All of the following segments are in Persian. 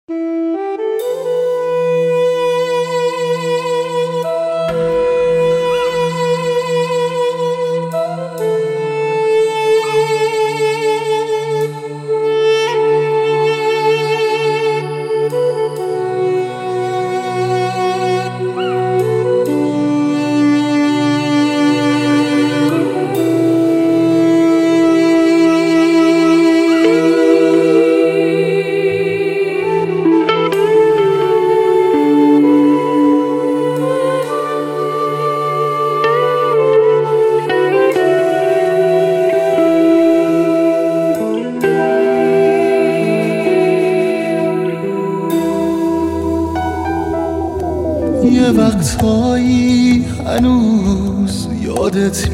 یه وقتایی هنوز یادت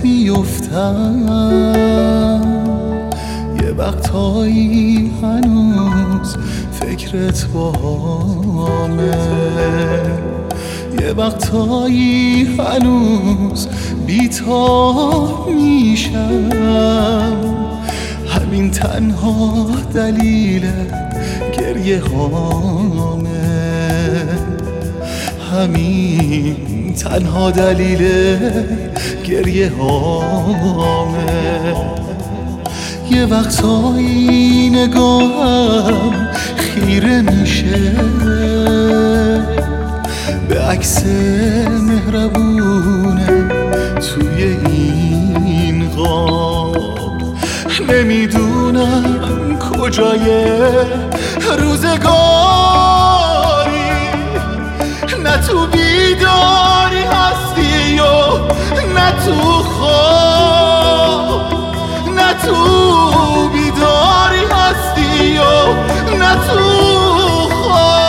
میفتم، یه وقتایی هنوز فکرت باهامه، یه وقتایی هنوز بی‌تاب میشم، همین تنها دلیل گریه هامه، همین تنها دلیل گریه هامه. یه وقتایی نگاهم خیره میشه به عکس مهربونه توی این غاب، نمیدونم کجای روزگاری، نه تو بیداری هستی و نه تو خواب، نه تو بیداری هستی و نه تو خواب.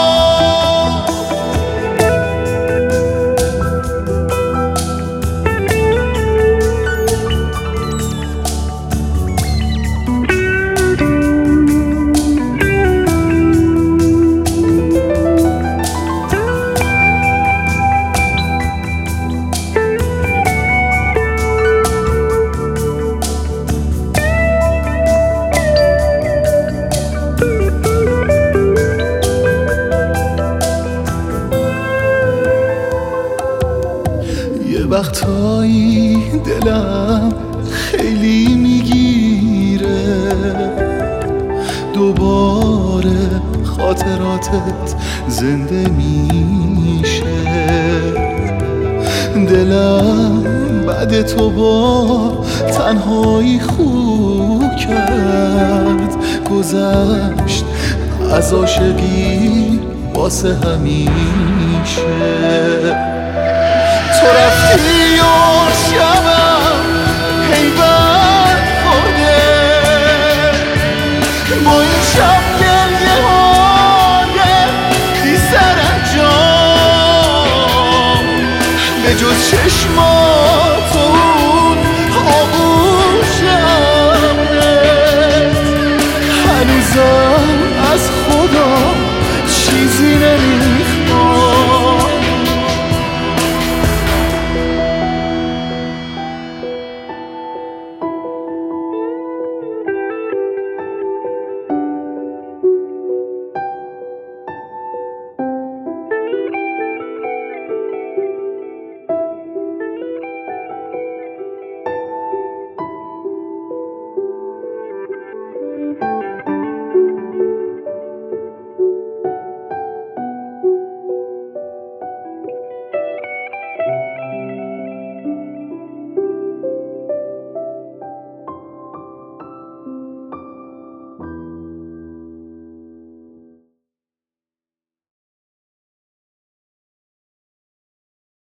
یه وقتایی دلم خیلی میگیره دوباره خاطراتت زنده میشه، دلم بعد تو با تنهایی خو کرد، گذشت از عاشقی واسه همیشه. تو رفتی و شبم حیبت خورده با این شب گریه های بی سر انجام، به جز چشمات و اون آغوشم هنوزم